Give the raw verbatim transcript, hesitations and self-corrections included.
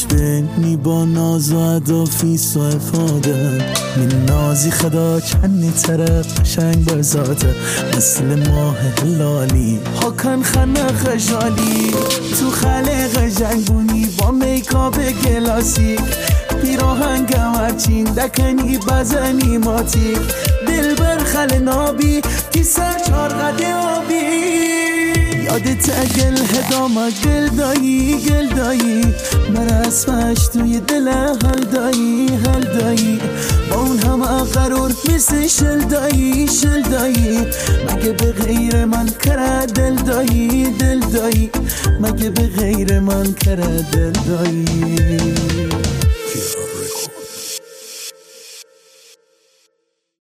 بینی با ناز و ادافیس و افاده من نازی خدا کنی طرف قشنگ بزاده مثل ماه هلالی حکن خنه خجالی تو خلق جنگونی با میکاپ گلاسیک پیراهنگ هرچین دکنی بزنی ماتیک دل بر خل نابی کی سر چار قده آبی یادت اگل هدامه گل دایی گل دایی من اسمش توی دل هل دایی هل دایی با اون همه قرار مثل شل دایی شل دایی مگه به غیر من کره دل دایی دل دایی مگه به غیر من کره دل دایی